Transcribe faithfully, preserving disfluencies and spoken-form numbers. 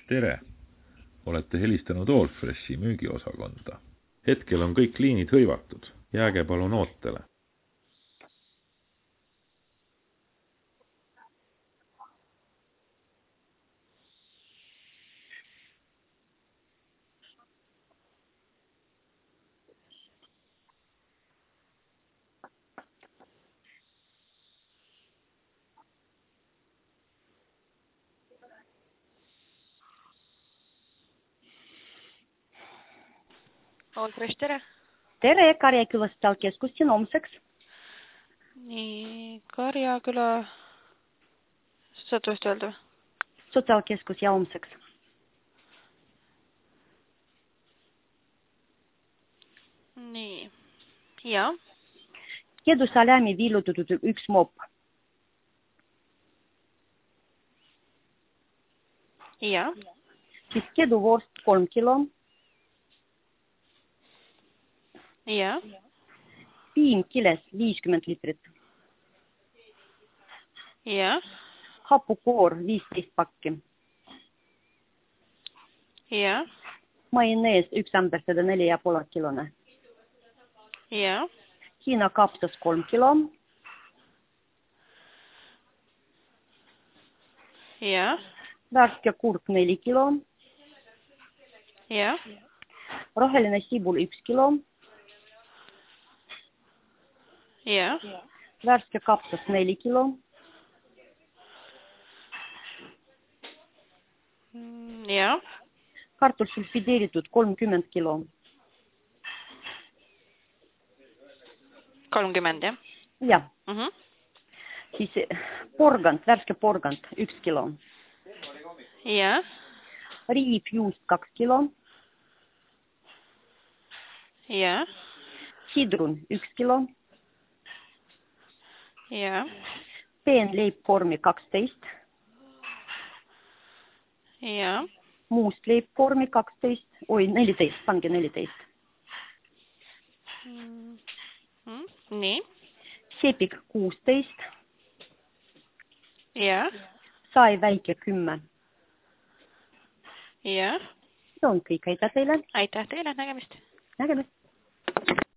Tere! Olete helistanud Allfreshi müügiosakonda. Hetkel on kõik liinid hõivatud. Jääge palun ootele. Allfresh, tere! Tere, Karjaküla sotsiaalkeskus siin homseks. Nii, Karjaküla... Saad uuesti öelda? Sotsiaalkeskus ja homseks. Nii, ja? Kedu salämi viilutatud üks mopp. Ja? Siis kedu vorst kolm kilo. Ja? Piim kiles viiskümmend liitrit. Ja? Hapukoor viisteist pakki. Ja? Majonees üks ämbersada neli ja pool kilone. Ja? Hiina kapsas kolm kilo. Ja? Värske kurk neli kilo. Ja? Roheline sibul üks kilo. Ja? Värske kapsas neli kilo. Ja? Kartul sulfideeritud kolmkümmend kilo. kolmkümmend, jah? Jah. Uh -huh. Siis porgand, värske porgand üks kilo. Ja? Riivjuust kaks kilo. Ja? Sidrun üks kilo. Ja? Peenleibkormi kaksteist. Ja? Muust leibkormi kaksteist. Oi, neliteist, pange neliteist. Mm -hmm. Nii? Sepik kuusteist. Ja? Sai väike kümme. Ja? See on kõik, aitäh teile. Aitäh teile, nägemist. Nägemist.